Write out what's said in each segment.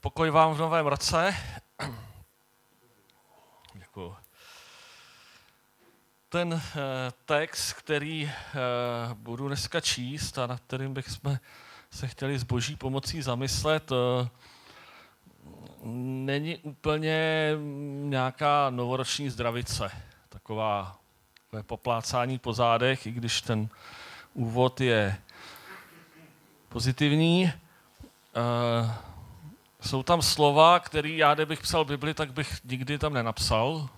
Pokoj vám v novém roce. Děkuju. Ten text, který budu dneska číst a nad kterým bychom se chtěli s Boží pomocí zamyslet, není úplně nějaká novoroční zdravice. Takové poplácání po zádech, i když ten úvod je pozitivní. Jsou tam slova, které já, kdybych psal Bibli, tak bych nikdy tam nenapsal.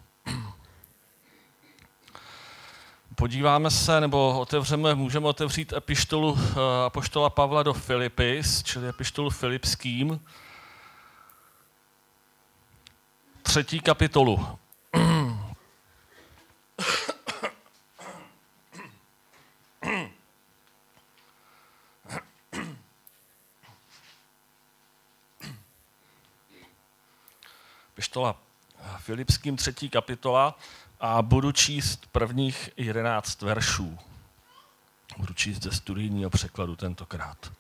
Podíváme se, nebo můžeme otevřít epištolu apoštola Pavla do Filipis, čili epištolu Filipským, 3. kapitolu. Epištola Filipským 3. kapitola a budu číst prvních 11 veršů. Budu číst ze studijního překladu tentokrát.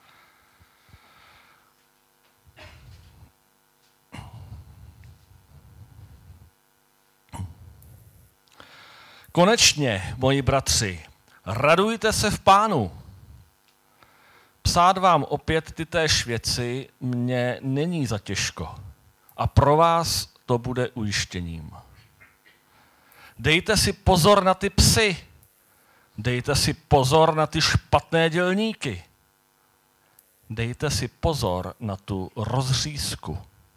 Konečně, moji bratři, radujte se v Pánu. Psát vám opět tytéž věci mně není za těžko a pro vás to bude ujištěním. Dejte si pozor na ty psy, dejte si pozor na ty špatné dělníky, dejte si pozor na tu rozřízku.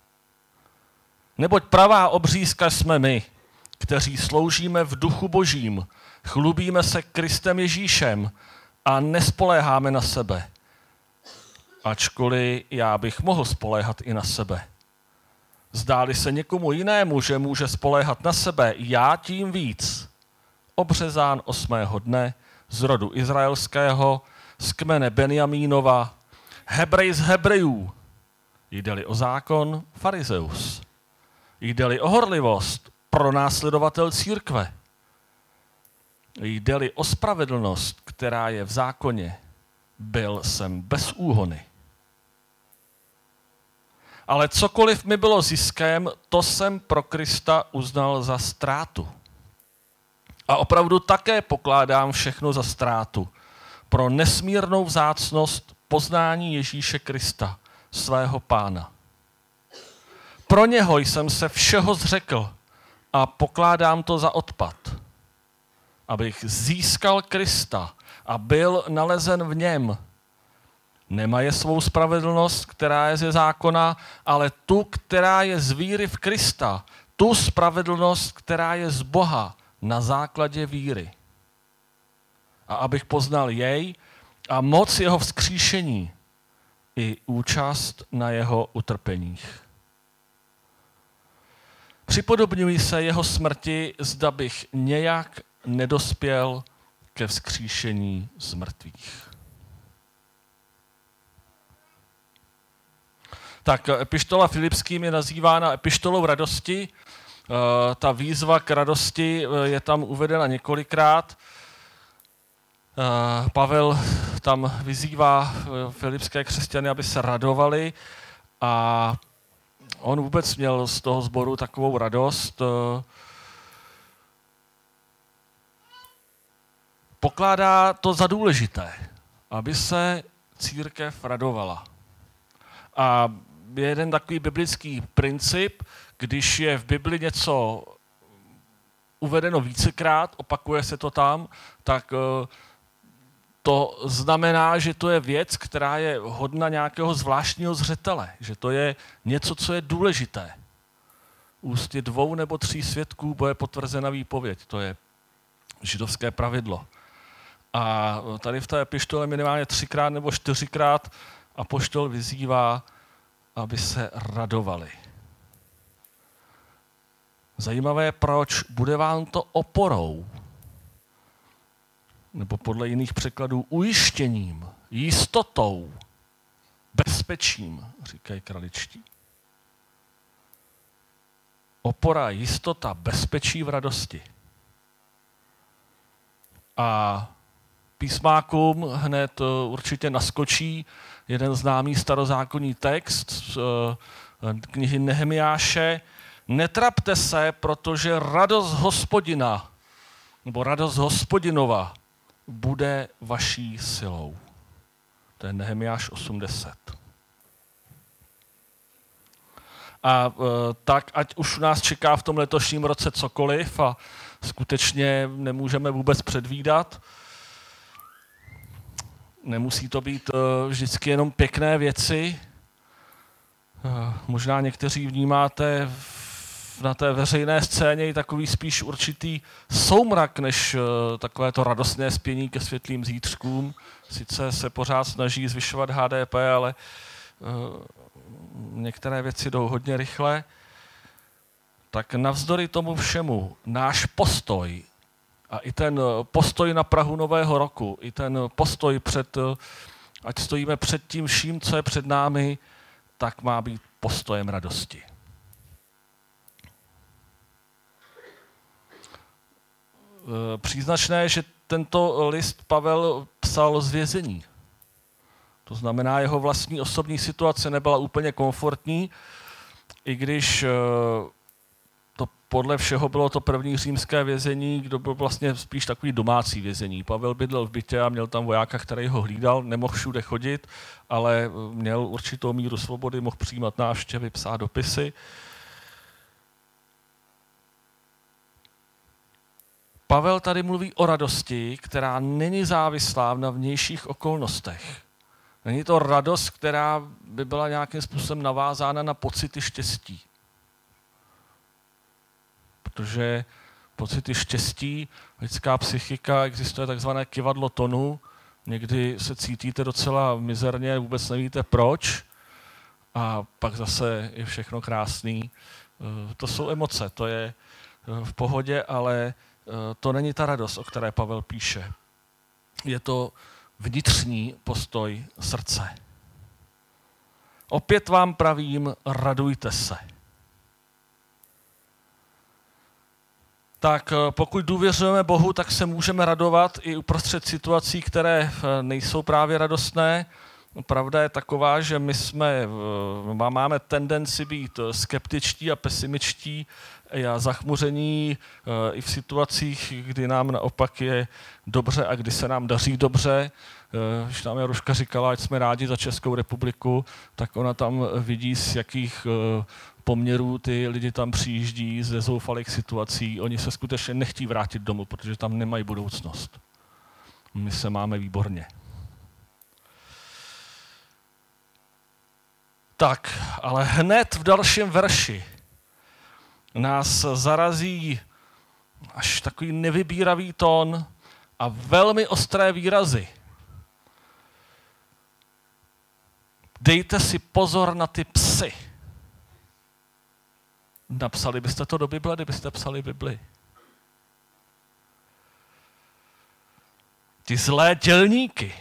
Neboť pravá obřízka jsme my, kteří sloužíme v duchu Božím, chlubíme se Kristem Ježíšem a nespoléháme na sebe. Ačkoliv já bych mohl spoléhat i na sebe. Zdáli se někomu jinému, že může spoléhat na sebe, já tím víc. Obřezán 8. dne z rodu izraelského, z kmene Benjamínova, Hebrej z Hebrejů. Jde-li o zákon, farizeus. Jde-li o horlivost, pronásledovatel církve. Jde-li o spravedlnost, která je v zákoně, byl jsem bez úhony. Ale cokoliv mi bylo ziskem, to jsem pro Krista uznal za ztrátu. A opravdu také pokládám všechno za ztrátu pro nesmírnou vzácnost poznání Ježíše Krista, svého Pána. Pro něho jsem se všeho zřekl a pokládám to za odpad, abych získal Krista a byl nalezen v něm. Nemaje svou spravedlnost, která je ze zákona, ale tu, která je z víry v Krista, tu spravedlnost, která je z Boha na základě víry. A abych poznal jej a moc jeho vzkříšení i účast na jeho utrpeních. Připodobňuji se jeho smrti, zda bych nějak nedospěl ke vzkříšení z mrtvých. Tak epištola Filipským je nazývána epištolou radosti. Ta výzva k radosti je tam uvedena několikrát. Pavel tam vyzývá filipské křesťany, aby se radovali a on vůbec měl z toho sboru takovou radost. Pokládá to za důležité, aby se církev radovala. A je jeden takový biblický princip, když je v Bibli něco uvedeno vícekrát, opakuje se to tam, tak to znamená, že to je věc, která je hodna nějakého zvláštního zřetele, že to je něco, co je důležité. Ústy 2 nebo 3 svědků bude potvrzena výpověď, to je židovské pravidlo. A tady v té epištole minimálně 3krát nebo 4krát apoštol vyzývá, aby se radovali. Zajímavé je, proč bude vám to oporou, nebo podle jiných překladů ujištěním, jistotou, bezpečím, říkají kraličtí. Opora, jistota, bezpečí v radosti. A písmákům hned určitě naskočí jeden známý starozákonní text z knihy Nehemiáše. Netrapte se, protože radost Hospodina, nebo radost Hospodinova bude vaší silou. To je Nehemiáš 8:10. A tak, ať už nás čeká v tom letošním roce cokoliv a skutečně nemůžeme vůbec předvídat. Nemusí to být vždycky jenom pěkné věci. Možná někteří vnímáte na té veřejné scéně i takový spíš určitý soumrak, než takové to radostné spění ke světlým zítřkům. Sice se pořád snaží zvyšovat HDP, ale některé věci jdou hodně rychle. Tak navzdory tomu všemu náš postoj a i ten postoj na prahu nového roku, i ten postoj ať stojíme před tím vším, co je před námi, tak má být postojem radosti. Příznačné, že tento list Pavel psal z vězení. To znamená, jeho vlastní osobní situace nebyla úplně komfortní, i když to podle všeho bylo to první římské vězení, kdo byl vlastně spíš takový domácí vězení. Pavel bydlel v bytě a měl tam vojáka, který ho hlídal, nemohl všude chodit, ale měl určitou míru svobody, mohl přijímat návštěvy, psát dopisy. Pavel tady mluví o radosti, která není závislá na vnějších okolnostech. Není to radost, která by byla nějakým způsobem navázána na pocity štěstí. Protože pocity štěstí, lidská psychika, existuje takzvané kyvadlo tonu. Někdy se cítíte docela mizerně, vůbec nevíte proč. A pak zase je všechno krásný. To jsou emoce, to je v pohodě, ale to není ta radost, o které Pavel píše. Je to vnitřní postoj srdce. Opět vám pravím, radujte se. Tak pokud důvěřujeme Bohu, tak se můžeme radovat i uprostřed situací, které nejsou právě radostné. Pravda je taková, že my máme tendenci být skeptičtí a pesimičtí a zachmuření i v situacích, kdy nám naopak je dobře a kdy se nám daří dobře. Když nám Jaruška říkala, ať jsme rádi za Českou republiku, tak ona tam vidí, z jakých poměrů ty lidi tam přijíždí ze zoufalých situací. Oni se skutečně nechtí vrátit domů, protože tam nemají budoucnost. My se máme výborně. Tak, ale hned v dalším verši nás zarazí až takový nevybíravý tón a velmi ostré výrazy. Dejte si pozor na ty psy. Napsali byste to do Bible, kdybyste psali Bibli. Ty zlé dělníky.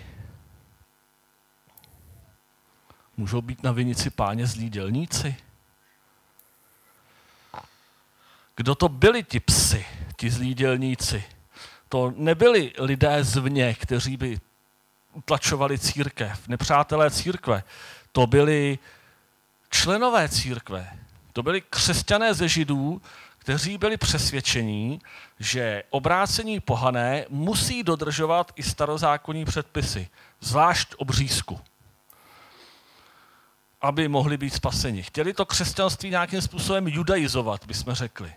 Můžou být na vinici Páně zlí dělníci? Kdo to byli ti psi, ti zlí dělníci? To nebyli lidé zvně, kteří by utlačovali církev, nepřátelé církve. To byli členové církve. To byli křesťané ze Židů, kteří byli přesvědčení, že obrácení pohané musí dodržovat i starozákonní předpisy, zvlášť obřízku, aby mohli být spaseni. Chtěli to křesťanství nějakým způsobem judaizovat, bychom řekli.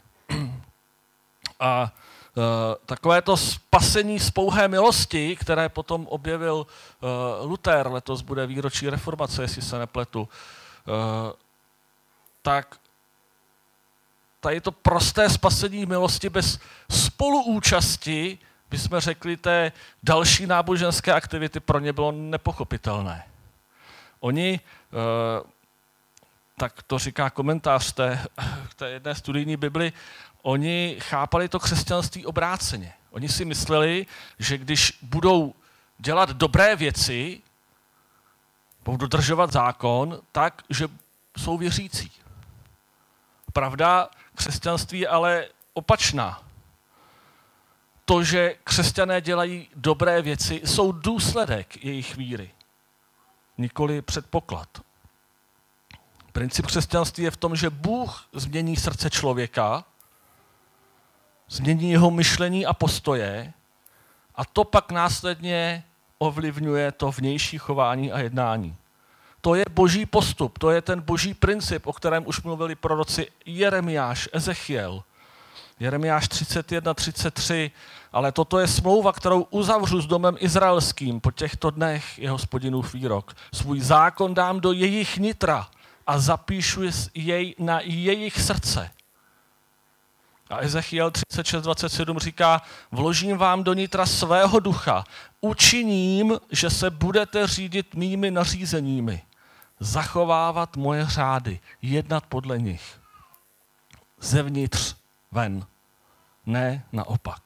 A takové to spasení z pouhé milosti, které potom objevil Luther, letos bude výročí reformace, jestli se nepletu, tak tady to prosté spasení milosti bez spoluúčasti, bychom řekli, té další náboženské aktivity pro ně bylo nepochopitelné. Oni, tak to říká komentář té jedné studijní Bibli, oni chápali to křesťanství obráceně. Oni si mysleli, že když budou dělat dobré věci, budou dodržovat zákon, tak, že jsou věřící. Pravda, křesťanství je ale opačná. to, že křesťané dělají dobré věci, jsou důsledek jejich víry, nikoli předpoklad. Princip křesťanství je v tom, že Bůh změní srdce člověka, změní jeho myšlení a postoje a to pak následně ovlivňuje to vnější chování a jednání. To je boží postup, to je ten boží princip, o kterém už mluvili proroci Jeremiáš, Ezechiel, Jeremiáš 31:33, ale toto je smlouva, kterou uzavřu s domem izraelským po těchto dnech, je Hospodinův výrok. Svůj zákon dám do jejich nitra a zapíšu jej na jejich srdce. A Ezechiel 36:27 říká, vložím vám do nitra svého ducha, učiním, že se budete řídit mými nařízeními, zachovávat moje řády, jednat podle nich. Zevnitř ven, ne naopak.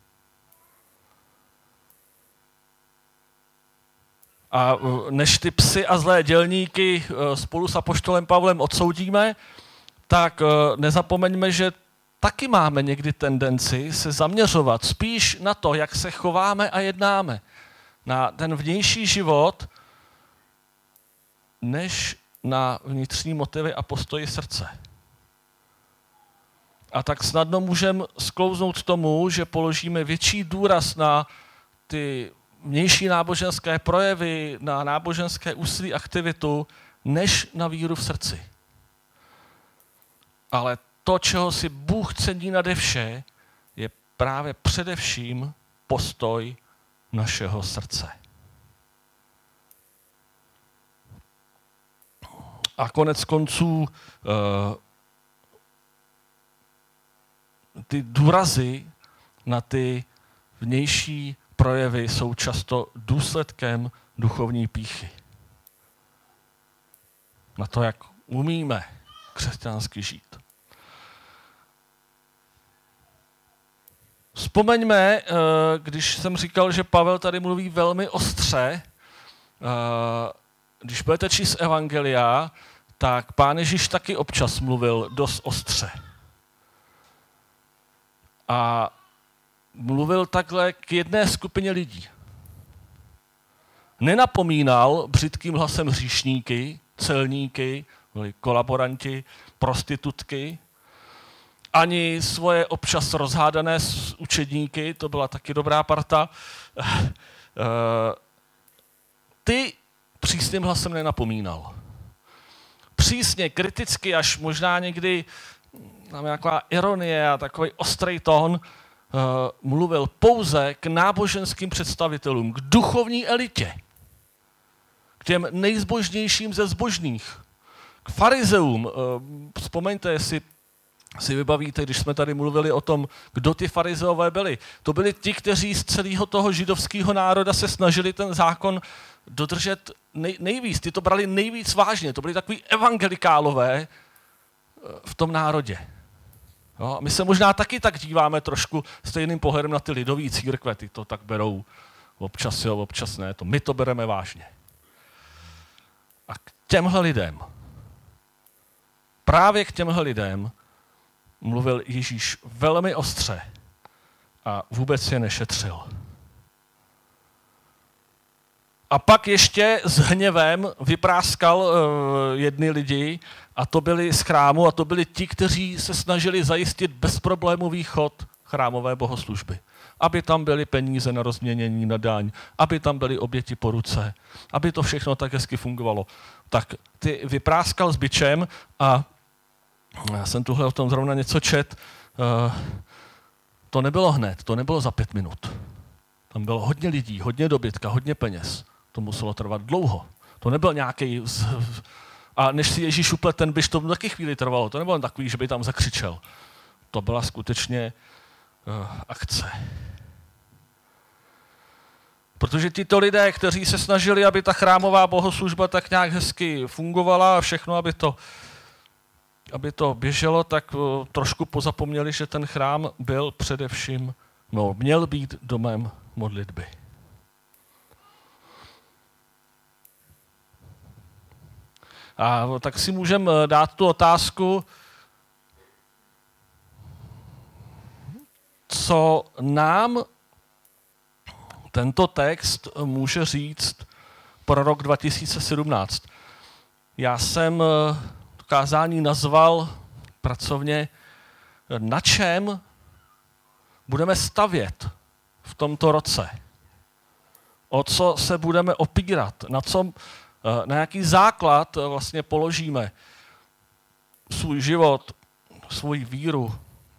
A než ty psy a zlé dělníky spolu s apoštolem Pavlem odsoudíme, tak nezapomeňme, že taky máme někdy tendenci se zaměřovat spíš na to, jak se chováme a jednáme, na ten vnější život, než na vnitřní motivy a postoji srdce. A tak snadno můžeme sklouznout tomu, že položíme větší důraz na ty vnější náboženské projevy, na náboženské úsilí, aktivitu, než na víru v srdci. Ale to, čeho si Bůh cení nade vše, je právě především postoj našeho srdce. A konec konců ty důrazy na ty vnější projevy jsou často důsledkem duchovní pýchy. Na to, jak umíme křesťansky žít. Vzpomeňme, když jsem říkal, že Pavel tady mluví velmi ostře, když budete číst evangelia, tak Pán Ježíš taky občas mluvil dost ostře. A mluvil takhle k jedné skupině lidí. Nenapomínal břitkým hlasem hříšníky, celníky, kolaboranti, prostitutky, ani svoje občas rozhádané učedníky, to byla taky dobrá parta, ty přísným hlasem nenapomínal. Přísně, kriticky, až možná někdy tam nějaká ironie a takový ostrý tón, mluvil pouze k náboženským představitelům, k duchovní elitě, k těm nejzbožnějším ze zbožných, k farizeům. Vzpomeňte, jestli si vybavíte, když jsme tady mluvili o tom, kdo ty farizeové byli. To byli ti, kteří z celého toho židovského národa se snažili ten zákon dodržet nejvíc. Ty to brali nejvíc vážně. To byli takový evangelikálové v tom národě. Jo, my se možná taky tak díváme trošku stejným pohledem na ty lidové církve. Ty to tak berou občas jo, občas ne. My to bereme vážně. A k těmhle lidem, právě k těmhle lidem mluvil Ježíš velmi ostře a vůbec je nešetřil. A pak ještě s hněvem vypráskal jedny lidi, a to byli z chrámu, a to byli ti, kteří se snažili zajistit bezproblémový chod chrámové bohoslužby. Aby tam byly peníze na rozměnění, na daň, aby tam byly oběti po ruce, aby to všechno tak hezky fungovalo. Tak ty vypráskal s bičem a já jsem tuhle o tom zrovna něco čet. To nebylo hned, to nebylo za 5 minut. Tam bylo hodně lidí, hodně dobytka, hodně peněz. To muselo trvat dlouho. To nebyl nějaký... A než si Ježíš uplet ten bič, to taky chvíli trvalo. To nebylo takový, že by tam zakřičel. To byla skutečně akce. Protože tito lidé, kteří se snažili, aby ta chrámová bohoslužba tak nějak hezky fungovala a všechno, aby to běželo, tak trošku pozapomněli, že ten chrám byl především, měl být domem modlitby. A tak si můžeme dát tu otázku, co nám tento text může říct pro rok 2017. Já jsem kázání nazval pracovně Na čem budeme stavět v tomto roce. O co se budeme opírat, na jaký základ vlastně položíme svůj život, svoji víru.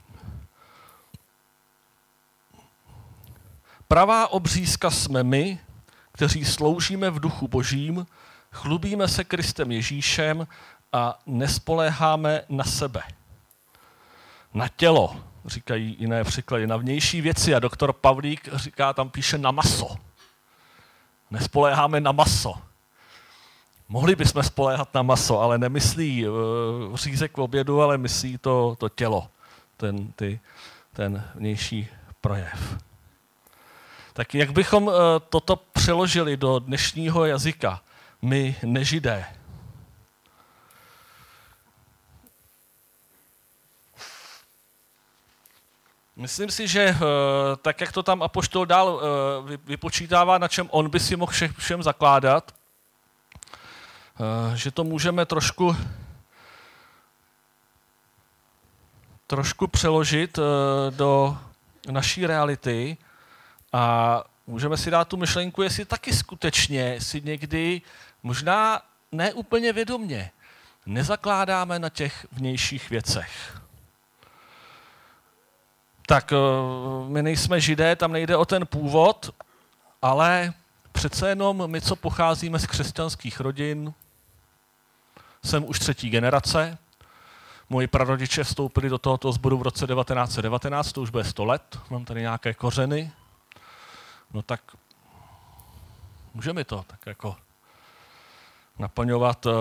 Pravá obřízka jsme my, kteří sloužíme v duchu Božím, chlubíme se Kristem Ježíšem a nespoléháme na sebe. Na tělo, říkají jiné překlady, na vnější věci a doktor Pavlík píše na maso. Nespoléháme na maso. Mohli bychom spoléhat na maso, ale nemyslí řízek v obědu, ale myslí to tělo, ten vnější projev. Tak jak bychom toto přeložili do dnešního jazyka, my nežidé? Myslím si, že tak, jak to tam apoštol dál vypočítává, na čem on by si mohl všem zakládat, že to můžeme trošku přeložit do naší reality a můžeme si dát tu myšlenku, jestli taky skutečně si někdy, možná ne úplně vědomně, nezakládáme na těch vnějších věcech. Tak my nejsme židé, tam nejde o ten původ, ale přece jenom my, co pocházíme z křesťanských rodin, jsem už 3. generace. Moji prarodiče vstoupili do tohoto sboru v roce 1919, to už bude 100 let, mám tady nějaké kořeny. No tak můžeme to tak jako naplňovat.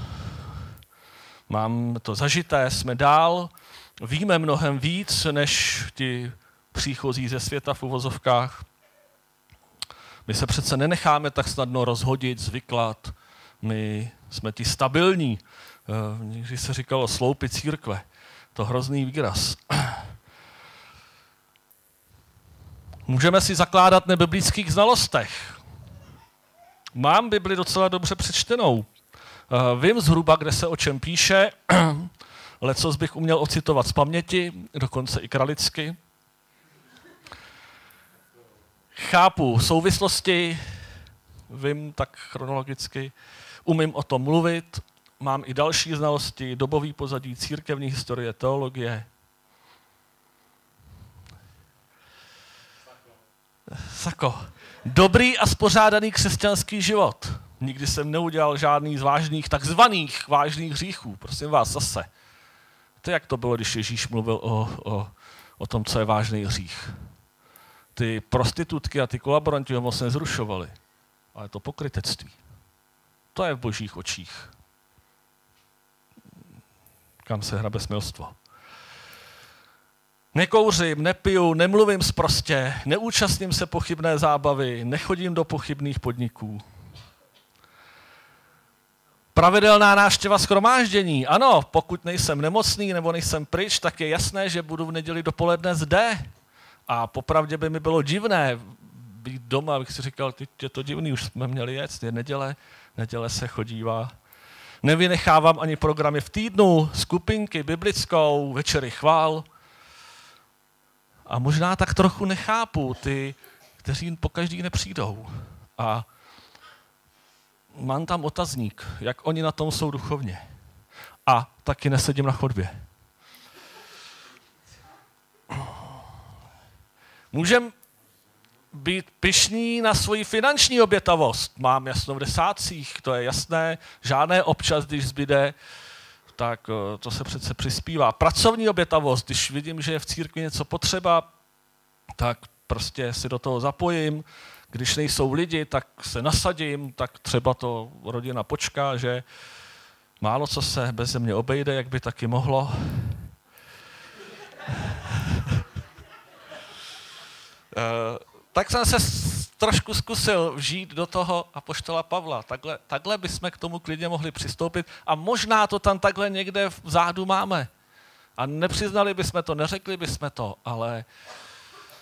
Mám to zažité, jsme dál, víme mnohem víc, než ti příchozí ze světa v uvozovkách. My se přece nenecháme tak snadno rozhodit, zvyklat. My jsme ti stabilní. Někdy se říkalo sloupy církve. To hrozný výraz. Můžeme si zakládat na biblických znalostech. Mám Bibli docela dobře přečtenou. Vím zhruba, kde se o čem píše. Lecos bych uměl ocitovat z paměti, dokonce i kralicky. Chápu souvislosti, vím tak chronologicky, umím o tom mluvit, mám i další znalosti, dobový pozadí, církevní historie, teologie. Sako. Dobrý a spořádaný křesťanský život. Nikdy jsem neudělal žádný z vážných, takzvaných vážných hříchů. Prosím vás, zase. To jak to bylo, když Ježíš mluvil o tom, co je vážný hřích. Ty prostitutky a ty kolaboranti ho moc nezrušovali. Ale to pokrytectví. To je v božích očích. Kam se hrabe smilstvo. Nekouřím, nepiju, nemluvím sprostě, neúčastním se pochybné zábavy, nechodím do pochybných podniků. Pravidelná návštěva shromáždění. Ano, pokud nejsem nemocný nebo nejsem pryč, tak je jasné, že budu v neděli dopoledne zde. A popravdě by mi bylo divné být doma, abych si říkal, je to divný, už jsme měli jet, je neděle se chodívá. Nevynechávám ani programy v týdnu, skupinky biblickou, večery chvál. A možná tak trochu nechápu ty, kteří pokaždý nepřijdou. A mám tam otazník, jak oni na tom jsou duchovně. A taky nesedím na chodbě. Můžeme být pyšní na svoji finanční obětavost. Mám jasno v desátcích, to je jasné. Žádné občas, když zbyde, tak to se přece přispívá. Pracovní obětavost, když vidím, že je v církvi něco potřeba, tak prostě si do toho zapojím. Když nejsou lidi, tak se nasadím, tak třeba to rodina počká, že málo co se beze mě obejde, jak by taky mohlo. Tak jsem se trošku zkusil vžít do toho apoštola Pavla. Takhle bychom k tomu klidně mohli přistoupit a možná to tam takhle někde vzadu máme. A nepřiznali bychom to, neřekli bychom to, ale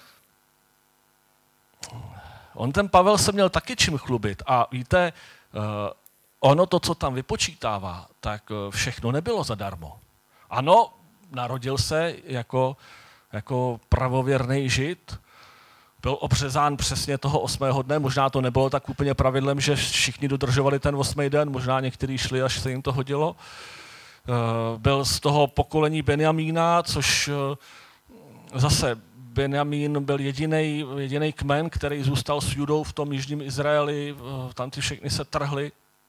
On ten Pavel se měl taky čím chlubit a víte, ono to, co tam vypočítává, tak všechno nebylo zadarmo. Ano, narodil se jako pravověrný žid, byl obřezán přesně toho 8. dne, možná to nebylo tak úplně pravidlem, že všichni dodržovali ten 8. den, možná někteří šli, až se jim to hodilo. Byl z toho pokolení Benjamína, což zase Benjamín byl jediný kmen, který zůstal s Judou v tom jižním Izraeli, tam ty všechny se trhly.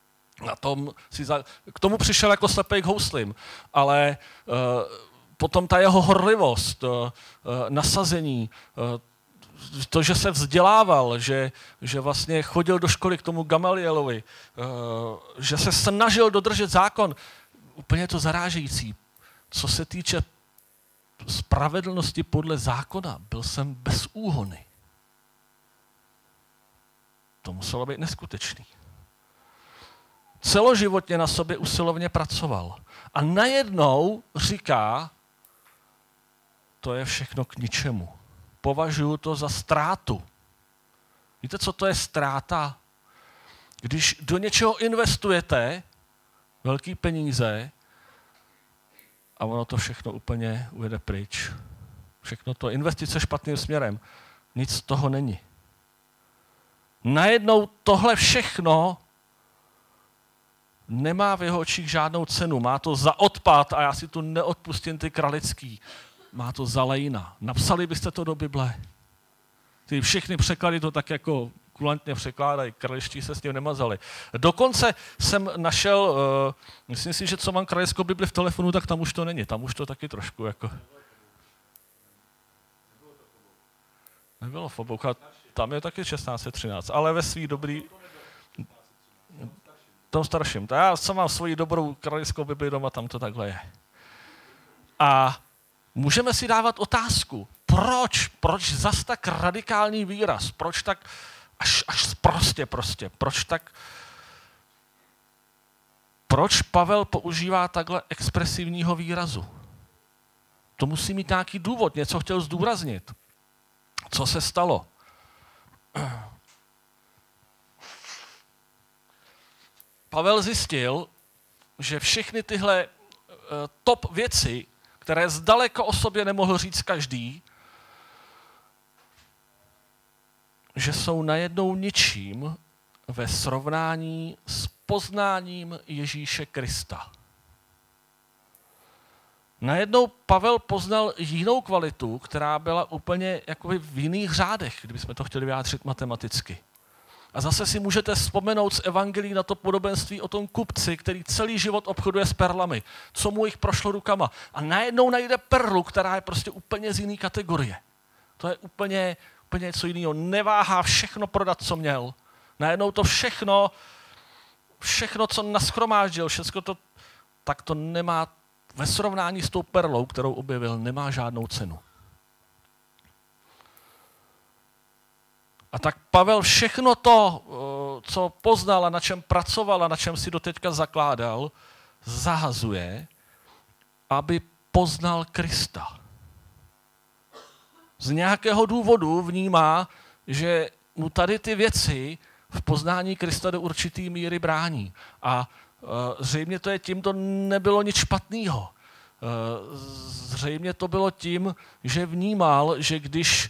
K tomu přišel jako slepej k houslim, ale potom ta jeho horlivost, nasazení, to, že se vzdělával, že vlastně chodil do školy k tomu Gamalielovi, že se snažil dodržet zákon, úplně to zarážející. Co se týče spravedlnosti podle zákona, byl jsem bez úhony. To muselo být neskutečný. Celoživotně na sobě usilovně pracoval. A najednou říká, to je všechno k ničemu. Považuji to za ztrátu. Víte, co to je ztráta? Když do něčeho investujete velký peníze a ono to všechno úplně ujede pryč. Všechno to, investice špatným směrem. Nic z toho není. Najednou tohle všechno nemá v jeho očích žádnou cenu. Má to za odpad, a já si tu neodpustím ty kralický, má to za lejna. Napsali byste to do Bible? Ty všechny překlady to tak jako kulantně překládají, kraličtí se s tím nemazali. Dokonce jsem našel, myslím si, že co mám kralickou Bibli v telefonu, tak tam už to není. Tam už to taky trošku jako... Nebylo v obou, tam je taky 1613, ale ve svý dobrý... Tom starším. Já jsem mám svoji dobrou kralickou Bibli doma, tam to takhle je. A můžeme si dávat otázku, proč zas tak radikální výraz, proč tak až prostě, proč Pavel používá takhle expresivního výrazu? To musí mít nějaký důvod, něco chtěl zdůraznit. Co se stalo? Pavel zjistil, že všechny tyhle top věci, které zdaleka o sobě nemohl říct každý, že jsou najednou ničím ve srovnání s poznáním Ježíše Krista. Najednou Pavel poznal jinou kvalitu, která byla úplně jakoby v jiných řádech, kdybychom to chtěli vyjádřit matematicky. A zase si můžete vzpomenout z evangelií na to podobenství o tom kupci, který celý život obchoduje s perlami, co mu jich prošlo rukama. A najednou najde perlu, která je prostě úplně z jiné kategorie. To je úplně něco jiného. Neváhá všechno prodat, co měl. Najednou to všechno, co nashromáždil, tak to nemá ve srovnání s tou perlou, kterou objevil, nemá žádnou cenu. A tak Pavel všechno to, co poznal a na čem pracoval a na čem si doteďka zakládal, zahazuje, aby poznal Krista. Z nějakého důvodu vnímá, že mu tady ty věci v poznání Krista do určitý míry brání. A zřejmě to je tím, to nebylo nic špatného. Zřejmě to bylo tím, že vnímal, že když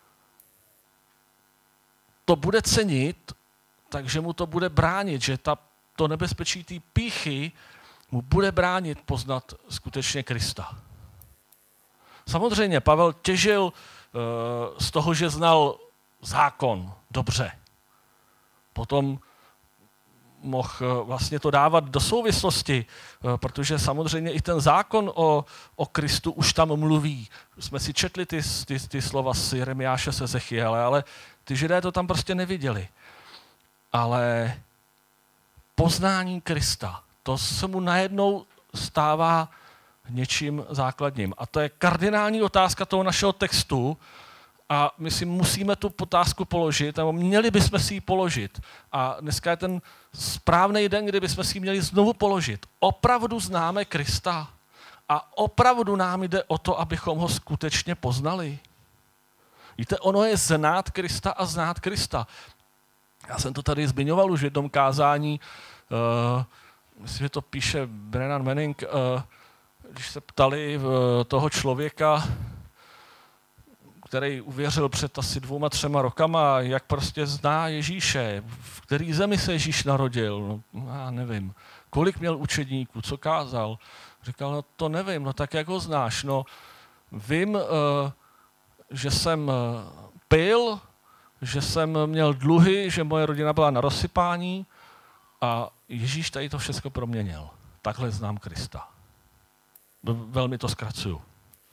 to bude cenit, takže mu to bude bránit, že to nebezpečí té pýchy mu bude bránit poznat skutečně Krista. Samozřejmě Pavel těžil z toho, že znal zákon dobře. Potom mohl vlastně to dávat do souvislosti, protože samozřejmě i ten zákon o Kristu už tam mluví. Jsme si četli ty slova z Jeremiáše, z Ezechiele, ale ty Židé to tam prostě neviděli. Ale poznání Krista, to se mu najednou stává něčím základním. A to je kardinální otázka toho našeho textu a my si musíme tu otázku položit, nebo měli bychom si ji položit. A dneska je ten správný den, kdy bychom si ji měli znovu položit. Opravdu známe Krista a opravdu nám jde o to, abychom ho skutečně poznali. Víte, ono je znát Krista a znát Krista. Já jsem to tady zmiňoval už v jednom kázání, myslím, že to píše Brennan Manning, když se ptali toho člověka, který uvěřil před asi 2-3 rokama, jak prostě zná Ježíše, v který zemi se Ježíš narodil, no, já nevím, kolik měl učedníků, co kázal. Říkal, no to nevím, no tak jak ho znáš, no vím, že jsem pil, že jsem měl dluhy, že moje rodina byla na rozsypání a Ježíš tady to všechno proměnil. Takhle znám Krista. Velmi to zkracuju.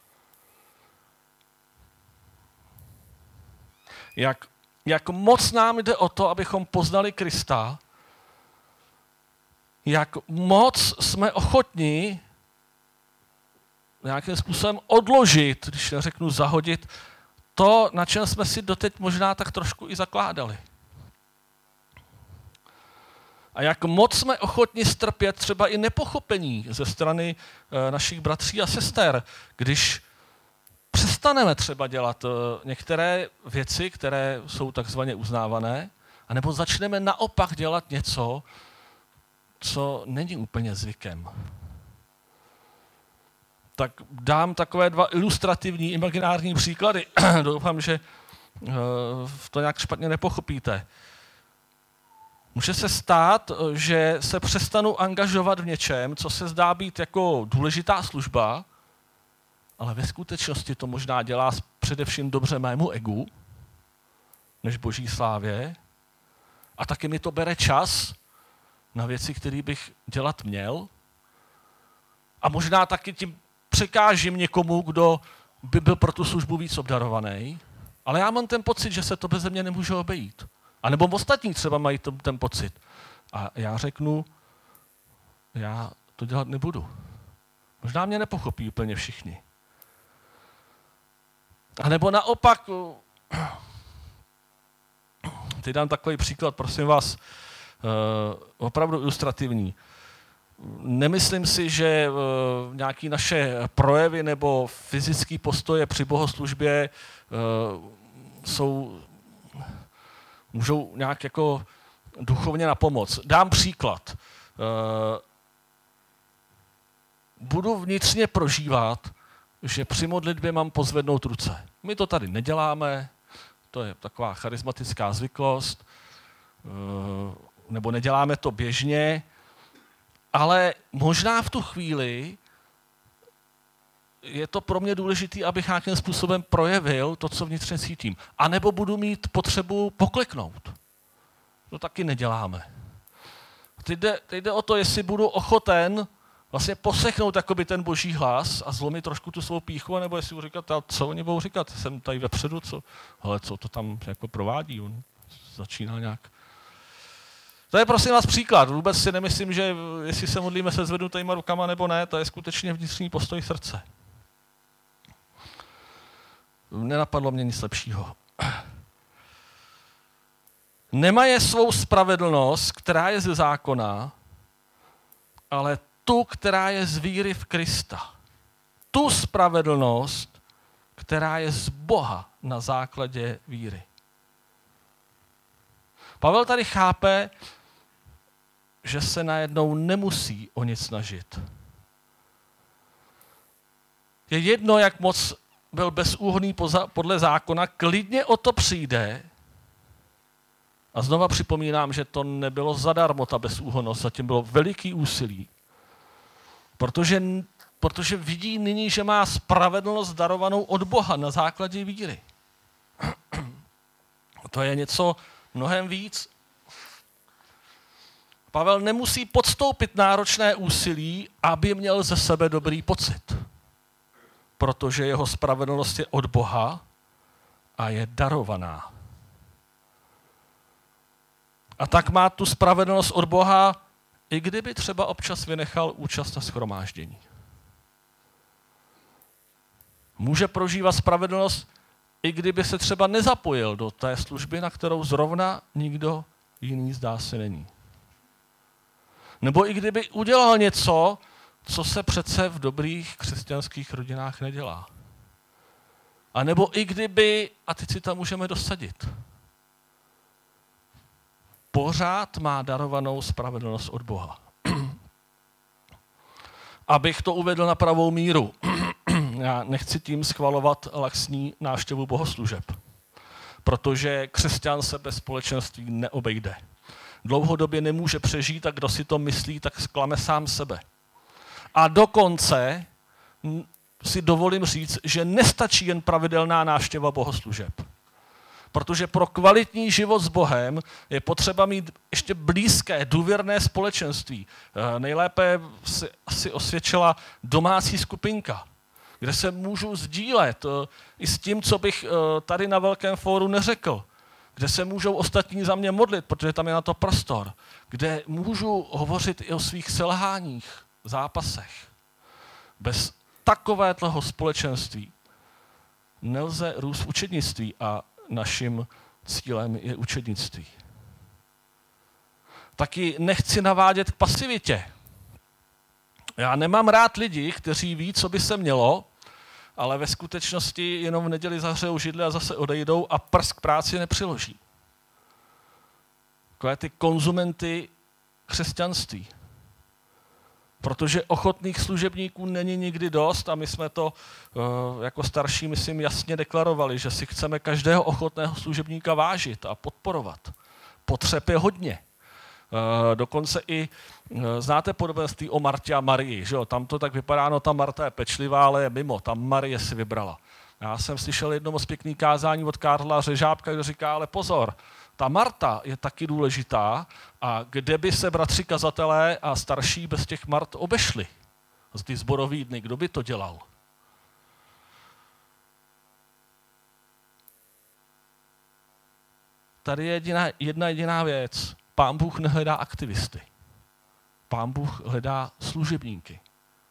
Jak moc nám jde o to, abychom poznali Krista, jak moc jsme ochotní nějakým způsobem odložit, když neřeknu zahodit, to, na čem jsme si doteď možná tak trošku i zakládali. A jak moc jsme ochotni strpět třeba i nepochopení ze strany našich bratří a sester, když přestaneme třeba dělat některé věci, které jsou takzvaně uznávané, anebo začneme naopak dělat něco, co není úplně zvykem. Tak dám takové 2 ilustrativní, imaginární příklady. Doufám, že to nějak špatně nepochopíte. Může se stát, že se přestanu angažovat v něčem, co se zdá být jako důležitá služba, ale ve skutečnosti to možná dělá především dobře mému egu, než boží slávě. A taky mi to bere čas na věci, které bych dělat měl. A možná taky tím překážím někomu, kdo by byl pro tu službu víc obdarovaný. Ale já mám ten pocit, že se to beze mě nemůže obejít. A nebo ostatní třeba mají ten pocit. A já řeknu, já to dělat nebudu. Možná mě nepochopí úplně všichni. A nebo naopak, teď dám takový příklad, prosím vás, opravdu ilustrativní. Nemyslím si, že nějaké naše projevy nebo fyzické postoje při bohoslužbě můžou nějak jako duchovně napomoct. Dám příklad. Budu vnitřně prožívat, že při modlitbě mám pozvednout ruce. My to tady neděláme, to je taková charismatická zvyklost, nebo neděláme to běžně, ale možná v tu chvíli je to pro mě důležité, abych nějakým způsobem projevil to, co vnitřně cítím. A nebo budu mít potřebu pokleknout. To taky neděláme. Teď jde o to, jestli budu ochoten vlastně poslechnout jakoby ten boží hlas a zlomit trošku tu svou pýchu, nebo jestli budu říkat, co oni budou říkat, jsem tady vepředu, co to tam jako provádí, on začíná nějak. To je prosím vás příklad. Vůbec si nemyslím, že jestli se modlíme se zvednutýma rukama nebo ne, to je skutečně vnitřní postoj srdce. Nenapadlo mě nic lepšího. Nemají svou spravedlnost, která je ze zákona, ale tu, která je z víry v Krista. Tu spravedlnost, která je z Boha na základě víry. Pavel tady chápe, že se najednou nemusí o nic snažit. Je jedno, jak moc byl bezúhonný podle zákona, klidně o to přijde. A znova připomínám, že to nebylo zadarmo, ta bezúhonnost, zatím bylo veliký úsilí. Protože vidí nyní, že má spravedlnost darovanou od Boha na základě víry. To je něco mnohem víc. Pavel nemusí podstoupit náročné úsilí, aby měl ze sebe dobrý pocit. Protože jeho spravedlnost je od Boha a je darovaná. A tak má tu spravedlnost od Boha, i kdyby třeba občas vynechal účast na shromáždění. Může prožívat spravedlnost, i kdyby se třeba nezapojil do té služby, na kterou zrovna nikdo jiný zdá se není. Nebo i kdyby udělal něco, co se přece v dobrých křesťanských rodinách nedělá. A nebo i kdyby, a teď si tam můžeme dosadit, pořád má darovanou spravedlnost od Boha. Abych to uvedl na pravou míru, já nechci tím schvalovat laxní návštěvu bohoslužeb, protože křesťan se bez společenství neobejde. Dlouhodobě nemůže přežít a kdo si to myslí, tak zklame sám sebe. A dokonce si dovolím říct, že nestačí jen pravidelná návštěva bohoslužeb. Protože pro kvalitní život s Bohem je potřeba mít ještě blízké, důvěrné společenství. Nejlépe si asi osvědčila domácí skupinka, kde se můžu sdílet i s tím, co bych tady na velkém fóru neřekl. Kde se můžou ostatní za mě modlit, protože tam je na to prostor. Kde můžu hovořit i o svých selháních, zápasech. Bez takového společenství nelze růst v učednictví a naším cílem je učednictví. Taky nechci navádět k pasivitě. Já nemám rád lidi, kteří ví, co by se mělo, ale ve skutečnosti jenom v neděli zahřejou židli a zase odejdou a prst k práci nepřiloží. Takové ty konzumenty křesťanství. Protože ochotných služebníků není nikdy dost a my jsme to jako starší, myslím, jasně deklarovali, že si chceme každého ochotného služebníka vážit a podporovat. Potřeb je hodně. Dokonce i znáte podobenství o Martě a Marii, že jo? Tam to tak vypadá, no ta Marta je pečlivá, ale je mimo, tam Marie si vybrala. Já jsem slyšel jedno moc pěkný kázání od Karla Řežábka, kde říká, ale pozor, ta Marta je taky důležitá a kde by se bratři kazatelé a starší bez těch Mart obešli? Z ty zborový dny, kdo by to dělal? Tady je jedna jediná věc. Pán Bůh nehledá aktivisty. Pán Bůh hledá služebníky.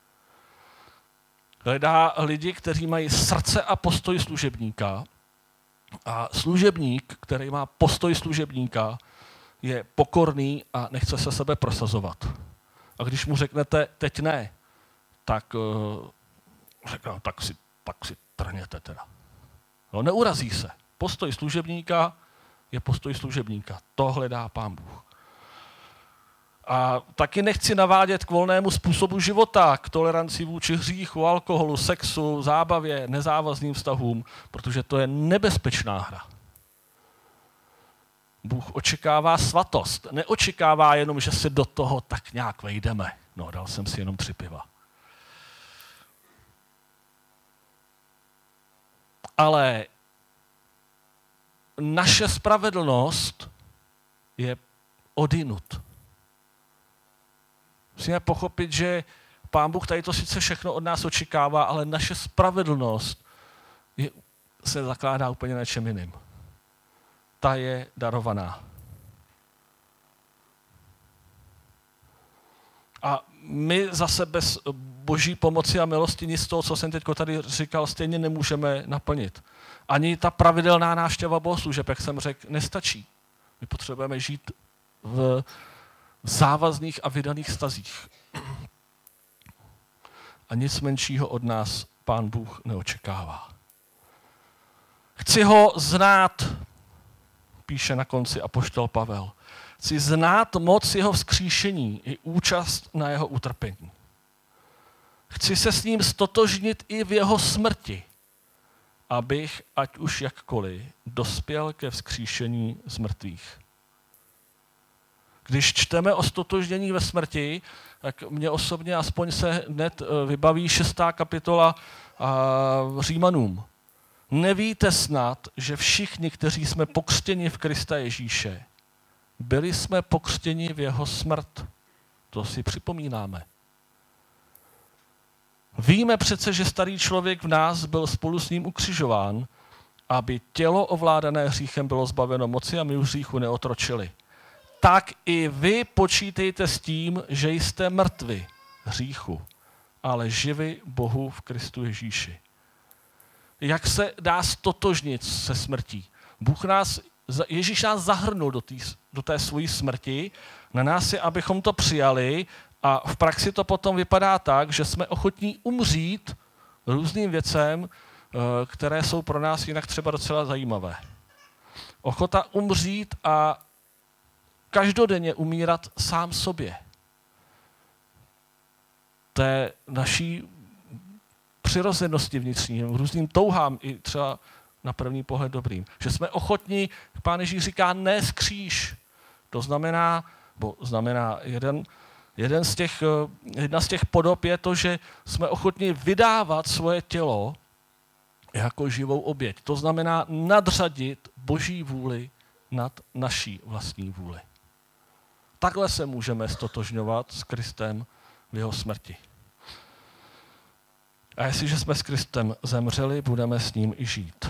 Hledá lidi, kteří mají srdce a postoj služebníka. A služebník, který má postoj služebníka, je pokorný a nechce se sebe prosazovat. A když mu řeknete, teď ne, tak řekne, tak si trhněte teda. No, neurazí se. Postoj služebníka je postoj služebníka. To hledá Pán Bůh. A taky nechci navádět k volnému způsobu života, k toleranci vůči hříchu, alkoholu, sexu, zábavě, nezávazným vztahům, protože to je nebezpečná hra. Bůh očekává svatost. Neočekává jenom, že se do toho tak nějak vejdeme. No, dal jsem si jenom 3 piva. Ale naše spravedlnost je odinut. Musíme pochopit, že Pán Bůh tady to sice všechno od nás očekává, ale naše spravedlnost se zakládá úplně na čem jiným. Ta je darovaná. A my zase bez boží pomoci a milosti nic z toho, co jsem teď tady říkal, stejně nemůžeme naplnit. Ani ta pravidelná návštěva bohoslužeb, jak jsem řekl, nestačí. My potřebujeme žít v závazných a vydaných vztazích. A nic menšího od nás Pán Bůh neočekává. Chci ho znát, píše na konci apoštol Pavel. Chci znát moc jeho vzkříšení i účast na jeho utrpení. Chci se s ním stotožnit i v jeho smrti, abych, ať už jakkoliv, dospěl ke vzkříšení z mrtvých. Když čteme o stotožnění ve smrti, tak mě osobně aspoň se hned vybaví 6. kapitola Římanům. Nevíte snad, že všichni, kteří jsme pokřtěni v Krista Ježíše, byli jsme pokřtěni v jeho smrt. To si připomínáme. Víme přece, že starý člověk v nás byl spolu s ním ukřižován, aby tělo ovládané hříchem bylo zbaveno moci a my už hříchu neotročili. Tak i vy počítejte s tím, že jste mrtvi hříchu, ale živi Bohu v Kristu Ježíši. Jak se dá stotožnit se smrtí? Ježíš nás zahrnul do té svojí smrti, na nás je, abychom to přijali a v praxi to potom vypadá tak, že jsme ochotní umřít různým věcem, které jsou pro nás jinak třeba docela zajímavé. Ochota umřít a každodenně umírat sám sobě. Té naší přirozenosti vnitřní, různým touhám, i třeba na první pohled dobrým. Že jsme ochotní, Pán Ježíš říká, nést kříž. To znamená jedna z těch podob je to, že jsme ochotní vydávat svoje tělo jako živou oběť. To znamená nadřadit Boží vůli nad naší vlastní vůli. Takhle se můžeme stotožňovat s Kristem v jeho smrti. A jestliže jsme s Kristem zemřeli, budeme s ním i žít.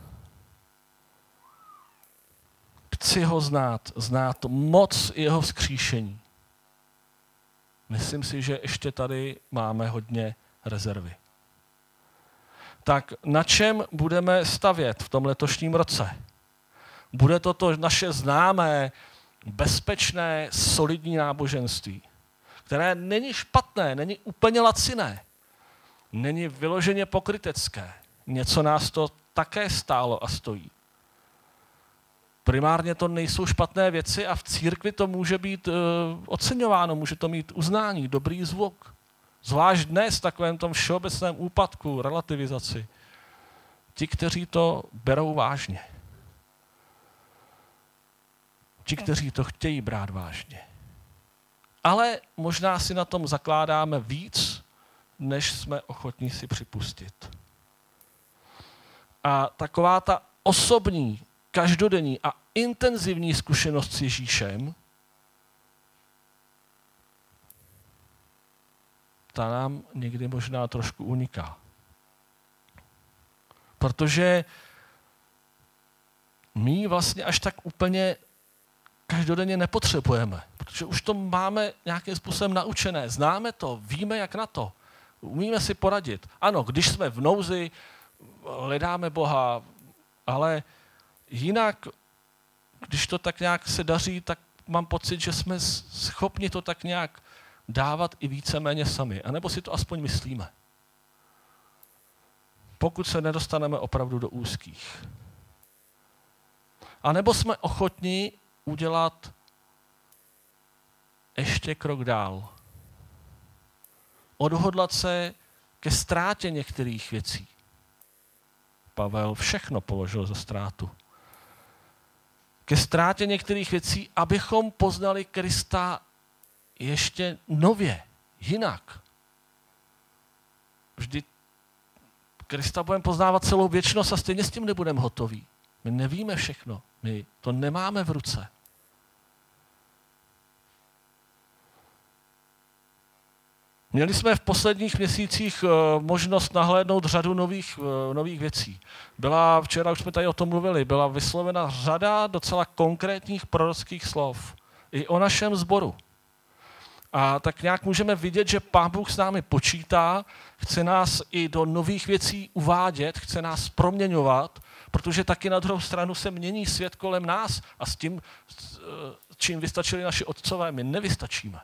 Chci ho znát moc jeho vzkříšení. Myslím si, že ještě tady máme hodně rezervy. Tak na čem budeme stavět v tom letošním roce? Bude to naše známé, bezpečné, solidní náboženství, které není špatné, není úplně laciné, není vyloženě pokrytecké. Něco nás to také stálo a stojí. Primárně to nejsou špatné věci a v církvi to může být oceňováno, může to mít uznání, dobrý zvuk. Zvlášť dnes v takovém tom všeobecném úpadku, relativizaci. Ti, kteří to berou vážně. Ti, kteří to chtějí brát vážně. Ale možná si na tom zakládáme víc, než jsme ochotní si připustit. A taková ta osobní, každodenní a intenzivní zkušenost s Ježíšem, ta nám někdy možná trošku uniká. Protože my vlastně až tak úplně každodenně nepotřebujeme, protože už to máme nějakým způsobem naučené, známe to, víme jak na to, umíme si poradit. Ano, když jsme v nouzi, hledáme Boha, ale jinak, když to tak nějak se daří, tak mám pocit, že jsme schopni to tak nějak dávat i víceméně sami. A nebo si to aspoň myslíme. Pokud se nedostaneme opravdu do úzkých. A nebo jsme ochotni udělat ještě krok dál. Odhodlat se ke ztrátě některých věcí. Pavel všechno položil za ztrátu. Ke ztrátě některých věcí, abychom poznali Krista ještě nově, jinak. Vždy Krista budeme poznávat celou věčnost a stejně s tím nebudeme hotoví. My nevíme všechno, my to nemáme v ruce. Měli jsme v posledních měsících možnost nahlédnout řadu nových věcí. Včera už jsme tady o tom mluvili, byla vyslovena řada docela konkrétních prorockých slov. I o našem sboru. A tak nějak můžeme vidět, že Pán Bůh s námi počítá, chce nás i do nových věcí uvádět, chce nás proměňovat, protože taky na druhou stranu se mění svět kolem nás a s tím, čím vystačili naši otcové, my nevystačíme.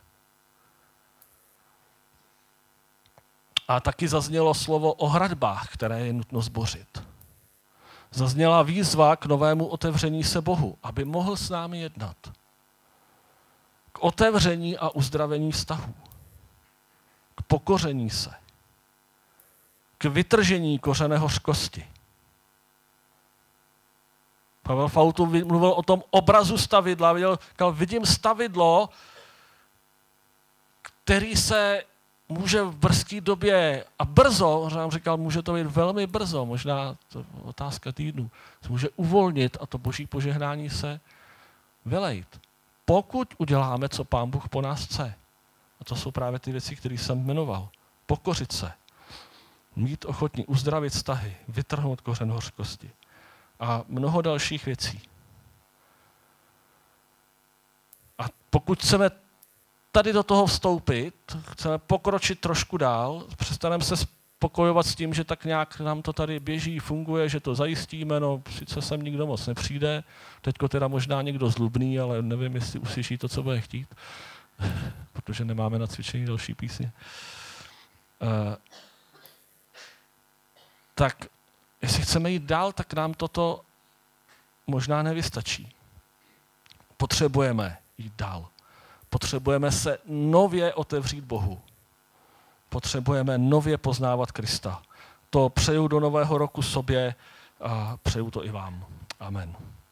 A taky zaznělo slovo o hradbách, které je nutno zbořit. Zazněla výzva k novému otevření se Bohu, aby mohl s námi jednat. K otevření a uzdravení vztahů. K pokoření se. K vytržení kořene hořkosti. Pavel Fautu mluvil o tom obrazu stavidla. Vidím stavidlo, který se může v brzké době a brzo, jsem říkal, může to být velmi brzo, možná to otázka týdnu, se může uvolnit a to boží požehnání se vylejt. Pokud uděláme, co Pán Bůh po nás chce. A to jsou právě ty věci, které jsem jmenoval. Pokořit se. Mít ochotní uzdravit vztahy, vytrhnout kořen hořkosti. A mnoho dalších věcí. A pokud chceme tady do toho vstoupit, chceme pokročit trošku dál, přestaneme se spokojovat s tím, že tak nějak nám to tady běží, funguje, že to zajistíme, no sice sem nikdo moc nepřijde, teďko teda možná někdo zlubný, ale nevím, jestli uslyší to, co bude chtít, protože nemáme na cvičení další písně. Tak jestli chceme jít dál, tak nám toto možná nevystačí. Potřebujeme jít dál. Potřebujeme se nově otevřít Bohu. Potřebujeme nově poznávat Krista. To přeju do nového roku sobě a přeju to i vám. Amen.